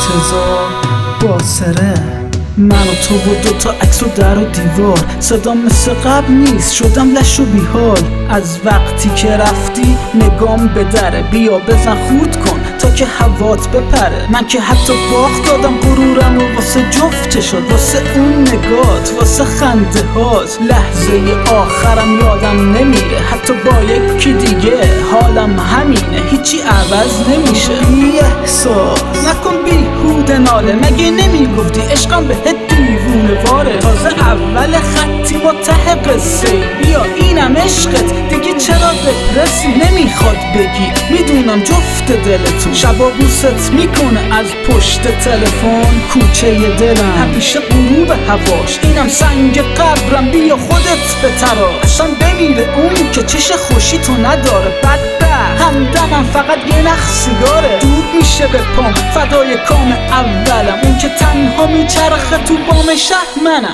انتظار باسره، من و تو و دوتا عکس و در و دیوار. صدام مثل قبل نیست، شدم لش و بیحال. از وقتی که رفتی نگام به دره، بیا بزن خورد کن تا که هوات بپره. من که حتی باخت دادم غرورم و واسه جفت شد، واسه اون نگات، واسه خنده هات. لحظه آخرم یادم نمیره، حتی با یکی دیگه حالم همینه، هیچی عوض نمیشه. بی احساس نکن بیهوده ناله، مگه نمیگفتی عشقم بهت دیوونه واره؟ تازه اول خطی با ته قصه، بیا اینم عشقت دیگه، چرا دپرسی؟ نمیخواد بگی، میدونم جفت دلتون شبا بوست میکنه از پشت تلفن. کوچه دلم همیشه غروب هواش، اینم سنگ قبرم، بیا خودت بتراش. اصلا بمیره اون که چش خوشی تو نداره، بدبخت همدمم فقط یه نخ سیگاره. دود میشه به پام فدای کام اولم، اون که تنها میچرخه تو بام شهر منم.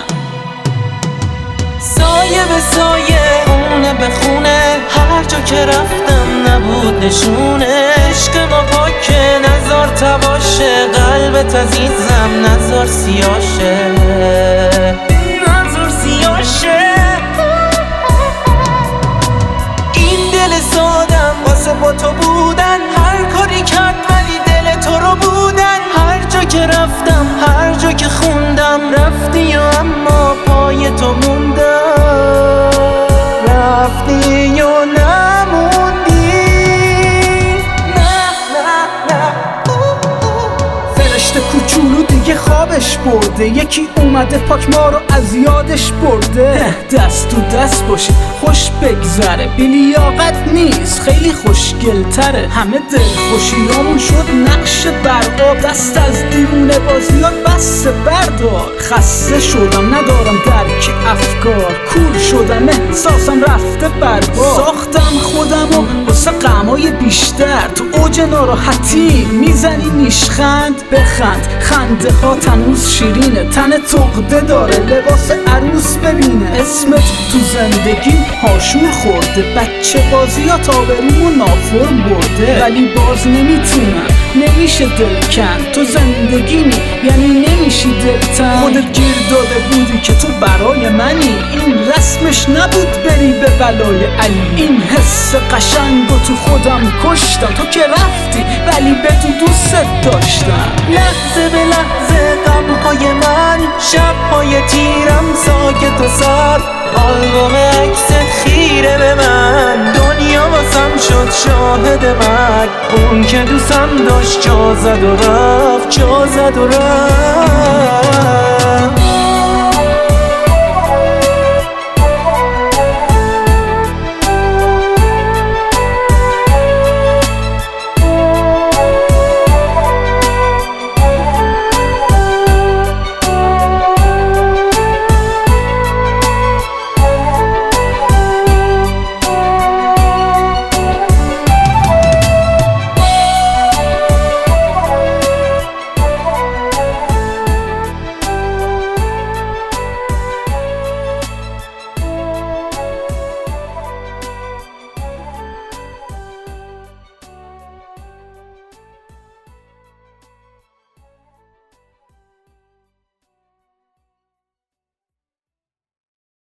سایه به سایه، خونه به خونه، هر جا که رفتم نبود نشونه. عشق ما پاکه نزار تواشه، قلبت عزیزم نزار سیاشه، نزار سیاشه. این دل سادم واسه با تو بودن، هر کاری کرد ولی دل تو رو بودن. هر جا که رفتم هر جا که خوندم رفتی و اما پای تو موندم، رفتی و نموندی. نه فرشته کوچولو دیگه خوابش برده، یکی اومده پاک ما رو از یادش برده. دست تو دست باشید خوش بگذره، بی لیاقت نیست خیلی خوشگلتره. همه دل خوشیامون شد نقش برقاب، دست از دیوونه بازیات بس بردار. خسته شدم ندارم درک افکار، کور شدم احساسم رفته برباد. ساختم خودم و واسه غمای بیشتر، تو اوج ناراحتی میزنی نیشخند. بخند خنده ها تنوز شیرینه، تن تقده داره لباس عروس ببینه. اسمت تو زندگی هاشور خورده، بچه بازی ها تابریمو نافرم برده. ولی باز نمیتونم، نمیشه دل کن، تو زندگیمی یعنی نمیشی دلتن. خودت گیر داده بودی که تو برای منی، این رسمش نبود بری به ولای علی. این حس قشنگو تو خودم کشتم، تو که رفتی ولی به تو دوست داشتم. لحظه به لحظه غمهای من، شبهای تیرم ساکت و سرد. آلبوم عکست خیره به من، دنیا واسم شد شاهد مرگ. اون که دوستم داشت جا زد و رفت، جا زد و رفت.